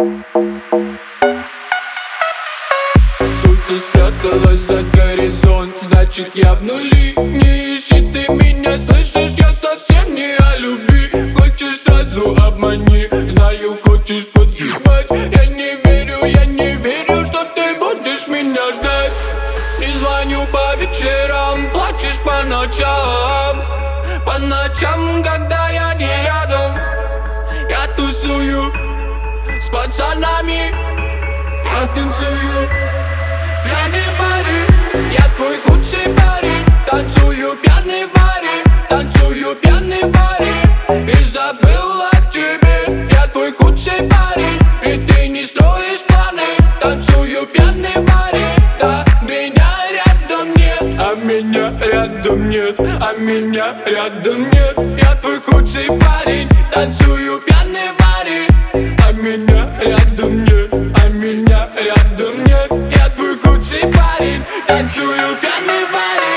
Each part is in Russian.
Солнце спряталось за горизонт, значит я в нули. Не ищи ты меня, слышишь, я совсем не о любви. Хочешь сразу обмани, знаю, хочешь подъебать. Я не верю, что ты будешь меня ждать. Не звоню по вечерам, плачешь по ночам. По ночам, когда я не рядом. Я тусую с пацанами, я танцую пьяный в баре. Я твой худший парень, танцую пьяный в баре. Танцую пьяный в баре и забыл о тебе. Я твой худший парень, и ты не строишь планы. Танцую пьяный в баре, да, меня рядом нет. А меня рядом нет, а меня рядом нет. Я твой худший парень, танцую пьяный в баре. А меня рядом нет, а меня рядом нет. Я твой худший парень, танцую пьяный в баре.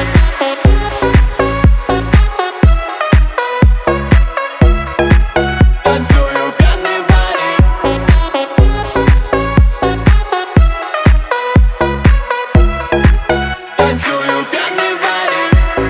Танцую пьяный в баре. Танцую пьяный в баре.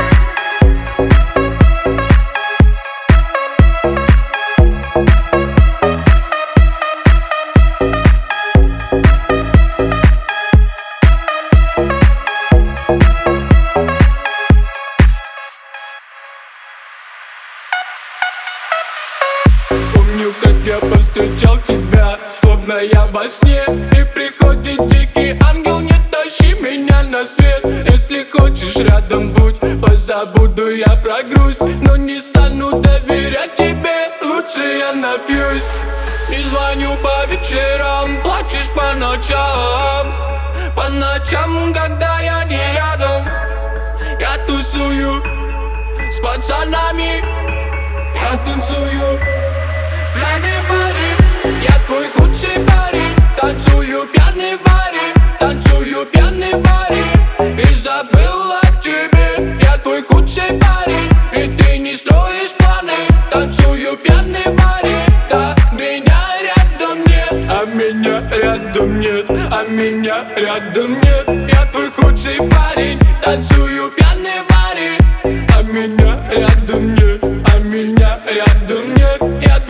Помню, как я повстречал тебя, словно я во сне. И приходит дикий ангел, не тащи меня на свет. Если хочешь рядом будь, позабуду я про грусть. Но не стану доверять тебе, лучше я напьюсь. Не звоню по вечерам, плачешь по ночам. По ночам, когда я не рядом. Я тусую с пацанами, я танцую пьяный в баре. Я твой худший парень, танцую пьяный в баре. Танцую пьяный в баре и забыл о тебе. Я твой худший парень, и ты не строишь планы. Танцую пьяный в баре, да, меня рядом нет. А меня рядом нет, а меня рядом нет. Я твой худший парень, танцую пьяный в баре. А меня рядом нет, а меня рядом нет. Я